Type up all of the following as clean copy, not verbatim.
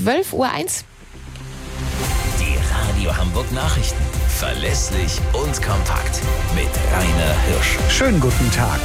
12.01 Uhr. Die Radio Hamburg Nachrichten. Verlässlich und kompakt. Mit Rainer Hirsch. Schönen guten Tag.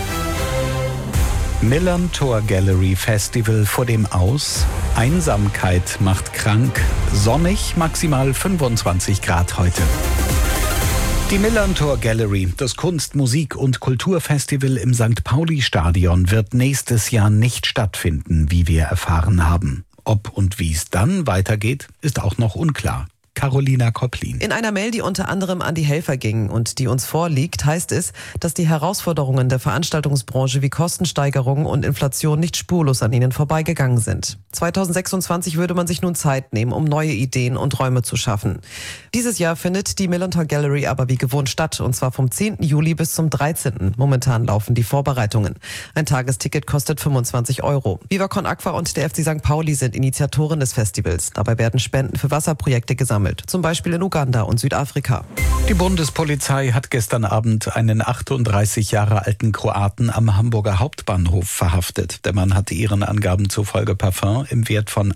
Millantor Gallery Festival vor dem Aus. Einsamkeit macht krank. Sonnig, maximal 25 Grad heute. Die Millantor Gallery, das Kunst-, Musik- und Kulturfestival im St. Pauli-Stadion, wird nächstes Jahr nicht stattfinden, wie wir erfahren haben. Ob und wie es dann weitergeht, ist auch noch unklar. Carolina Kopplin. In einer Mail, die unter anderem an die Helfer ging und die uns vorliegt, heißt es, dass die Herausforderungen der Veranstaltungsbranche wie Kostensteigerungen und Inflation nicht spurlos an ihnen vorbeigegangen sind. 2026 würde man sich nun Zeit nehmen, um neue Ideen und Räume zu schaffen. Dieses Jahr findet die Millantor Gallery aber wie gewohnt statt, und zwar vom 10. Juli bis zum 13. Momentan laufen die Vorbereitungen. Ein Tagesticket kostet 25 €. Viva Con Aqua und der FC St. Pauli sind Initiatoren des Festivals. Dabei werden Spenden für Wasserprojekte gesammelt, zum Beispiel in Uganda und Südafrika. Die Bundespolizei hat gestern Abend einen 38 Jahre alten Kroaten am Hamburger Hauptbahnhof verhaftet. Der Mann hatte ihren Angaben zufolge Parfum im Wert von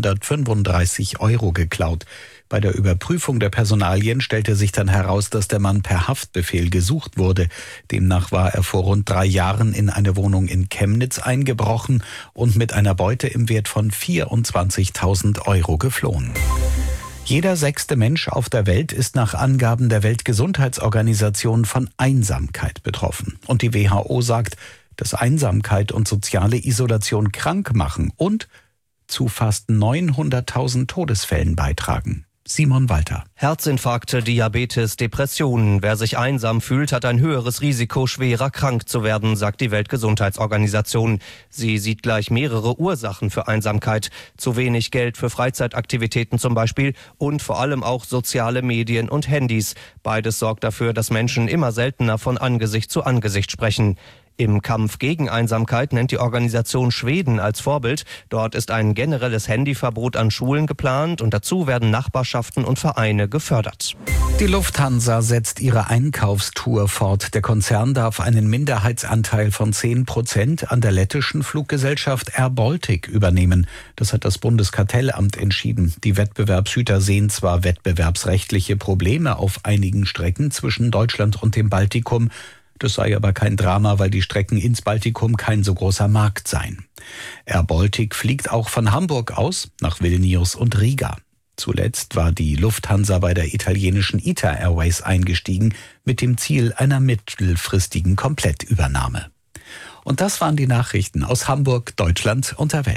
135 € geklaut. Bei der Überprüfung der Personalien stellte sich dann heraus, dass der Mann per Haftbefehl gesucht wurde. Demnach war er vor rund 3 Jahren in eine Wohnung in Chemnitz eingebrochen und mit einer Beute im Wert von 24.000 € geflohen. Jeder 6. Mensch auf der Welt ist nach Angaben der Weltgesundheitsorganisation von Einsamkeit betroffen. Und die WHO sagt, dass Einsamkeit und soziale Isolation krank machen und zu fast 900.000 Todesfällen beitragen. Simon Walter. Herzinfarkte, Diabetes, Depressionen. Wer sich einsam fühlt, hat ein höheres Risiko, schwerer krank zu werden, sagt die Weltgesundheitsorganisation. Sie sieht gleich mehrere Ursachen für Einsamkeit. Zu wenig Geld für Freizeitaktivitäten zum Beispiel und vor allem auch soziale Medien und Handys. Beides sorgt dafür, dass Menschen immer seltener von Angesicht zu Angesicht sprechen. Im Kampf gegen Einsamkeit nennt die Organisation Schweden als Vorbild. Dort ist ein generelles Handyverbot an Schulen geplant und dazu werden Nachbarschaften und Vereine gefördert. Die Lufthansa setzt ihre Einkaufstour fort. Der Konzern darf einen Minderheitsanteil von 10% an der lettischen Fluggesellschaft Air Baltic übernehmen. Das hat das Bundeskartellamt entschieden. Die Wettbewerbshüter sehen zwar wettbewerbsrechtliche Probleme auf einigen Strecken zwischen Deutschland und dem Baltikum. Das sei aber kein Drama, weil die Strecken ins Baltikum kein so großer Markt seien. Air Baltic fliegt auch von Hamburg aus nach Vilnius und Riga. Zuletzt war die Lufthansa bei der italienischen ITA Airways eingestiegen, mit dem Ziel einer mittelfristigen Komplettübernahme. Und das waren die Nachrichten aus Hamburg, Deutschland und der Welt.